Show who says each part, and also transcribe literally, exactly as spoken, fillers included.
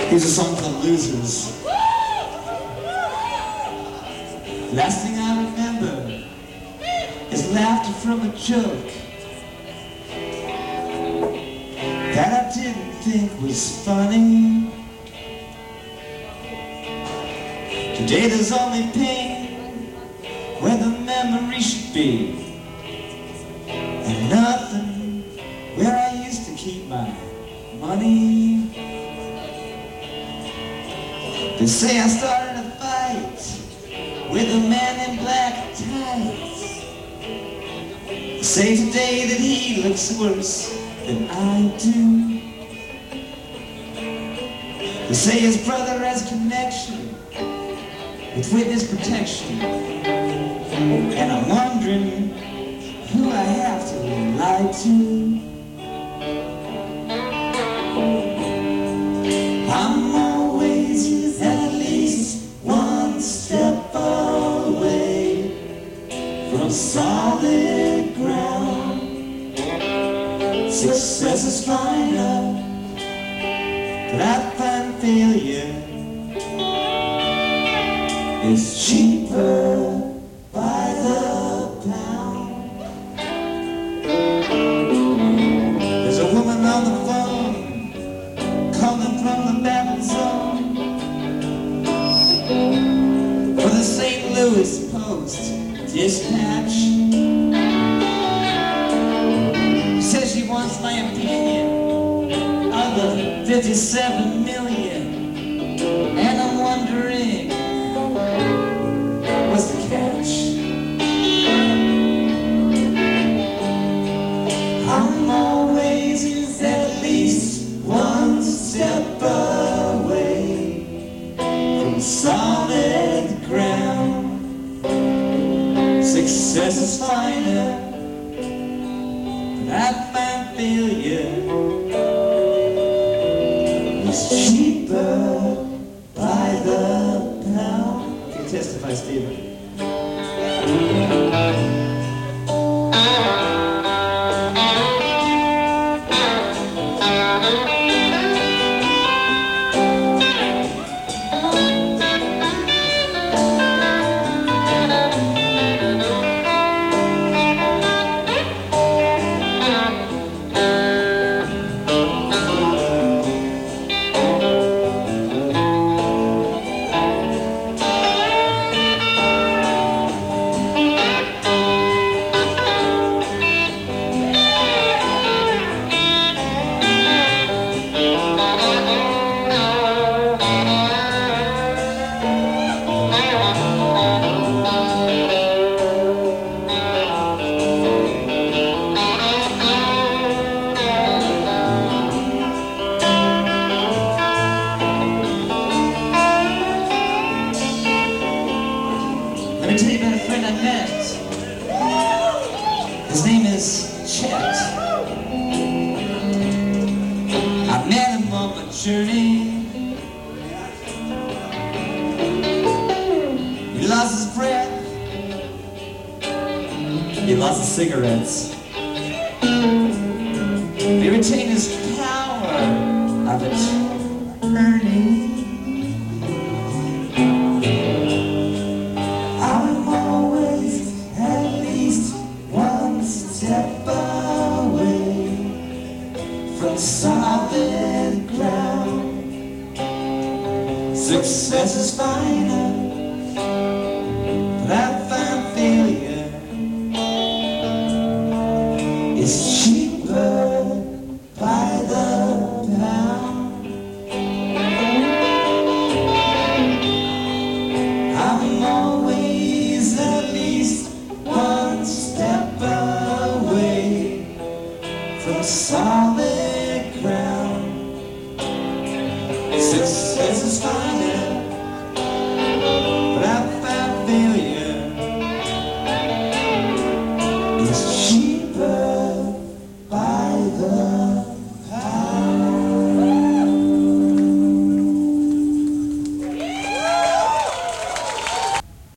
Speaker 1: Here's a song called Losers. Last thing I remember is laughter from a joke that I didn't think was funny. Today there's only pain where the memory should be, and nothing where I used to keep my money. They say I started a fight with a man in black tights. They say today that he looks worse than I do. They say his brother has connection with witness protection, and I'm wondering who I have to lie to. I'm always at least one step away from solid ground. Success is final, but I find failure is cheaper by the pound. There's a woman on the phone calling from the battle zone for the Saint Louis Post-Dispatch. Says she wants my opinion of the fifty-seven million, and I'm wondering what's the catch. I'm always at least one step away from solid ground. Success is finer, but I find failure is cheaper by the pound. Can you testify, Stephen? Let me tell you about a friend I met. His name is Chet. I met him on my journey. He lost his breath. He lost his cigarettes. He retained his power of attorney. Step away from solid ground. Success is final, but I find failure is cheaper by the pound. I'm always at least one step away from solid ground. Success is finding